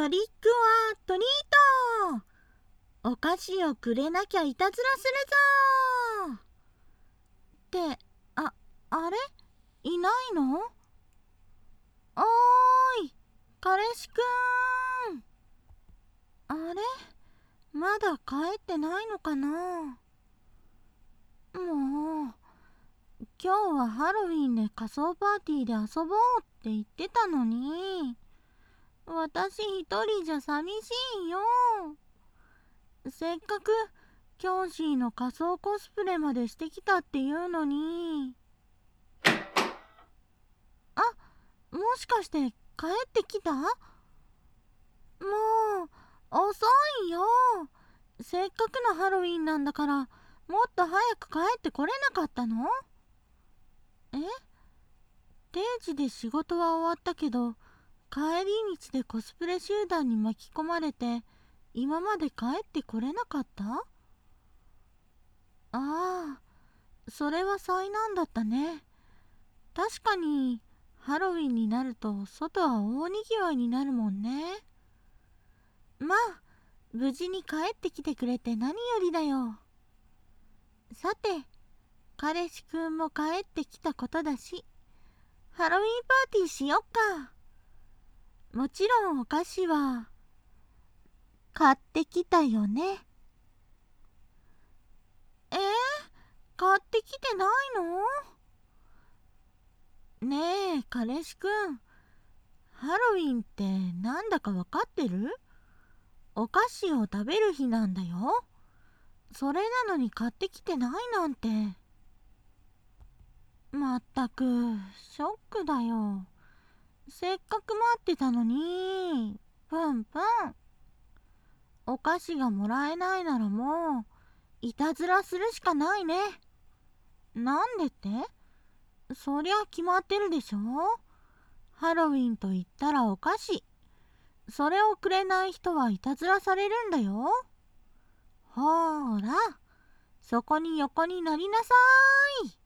トリックオアトリート。お菓子をくれなきゃいたずらするぞって、あれいないの？おーい、彼氏くん。あれまだ帰ってないのかな？もう、今日はハロウィンで仮装パーティーで遊ぼうって言ってたのに、私一人じゃ寂しいよ。せっかくキョンシーの仮装コスプレまでしてきたっていうのに。もしかして帰ってきた？もう遅いよ。せっかくのハロウィンなんだから、もっと早く帰ってこれなかったの？定時で仕事は終わったけど、帰り道でコスプレ集団に巻き込まれて、今まで帰ってこれなかった？ああ、それは災難だったね。確かにハロウィンになると外は大にぎわいになるもんね。まあ無事に帰ってきてくれて何よりだよ。さて、彼氏くんも帰ってきたことだし、ハロウィンパーティーしよっか。もちろんお菓子は買ってきたよね。買ってきてないの？ねえ彼氏くん、ハロウィンってなんだかわかってる？お菓子を食べる日なんだよ。それなのに買ってきてないなんて。まったくショックだよ。せっかく待ってたのに。プンプン。お菓子がもらえないならもういたずらするしかないね。なんでって？そりゃ決まってるでしょ。ハロウィンと言ったらお菓子。それをくれない人はいたずらされるんだよ。ほーら、そこに横になりなさーい。